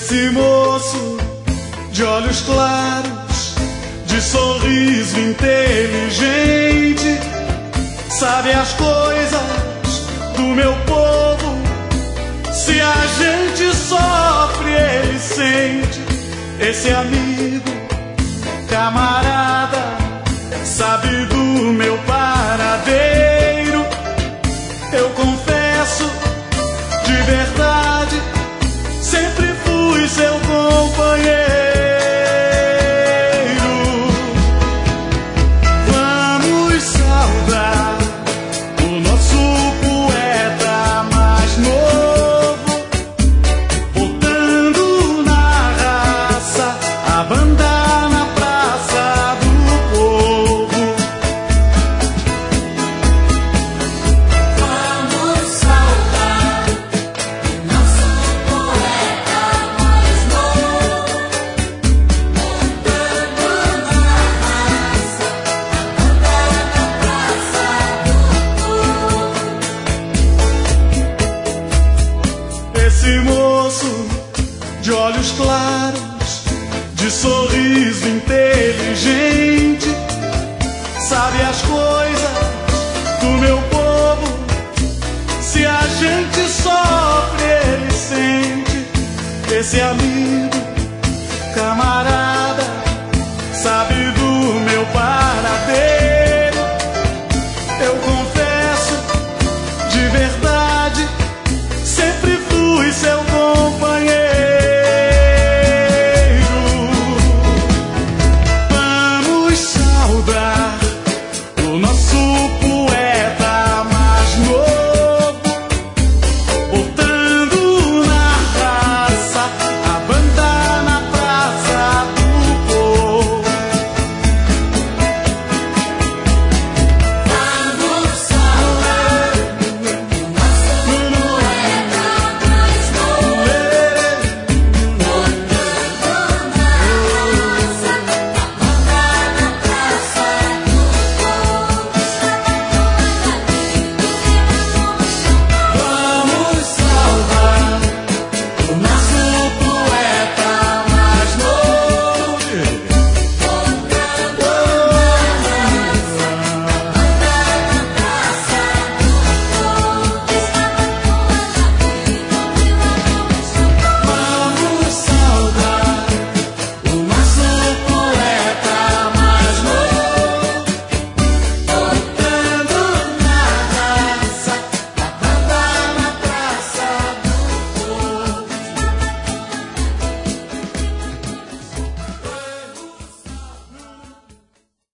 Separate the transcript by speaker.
Speaker 1: Esse moço de olhos claros, de sorriso inteligente, sabe as coisas do meu povo. Se a gente sofre, ele sente. Esse amigo, camarada, sabe do meu paradeiro. Eu confesso de verdade, sempre fui seu companheiro. Vamos saudar o nosso poeta mais novo, botando na raça a banda na praça do povo.
Speaker 2: Vamos saudar o nosso poeta mais novo, montando na raça a banda na praça do povo.
Speaker 1: Esse moço de olhos claros, de sorriso inteligente, sabe as coisas do meu povo. Se a gente sofre, ele sente. Esse amigo, camarada, sabe do meu paradeiro. Eu confesso de verdade, sempre fui seu companheiro. Vamos saudar o nosso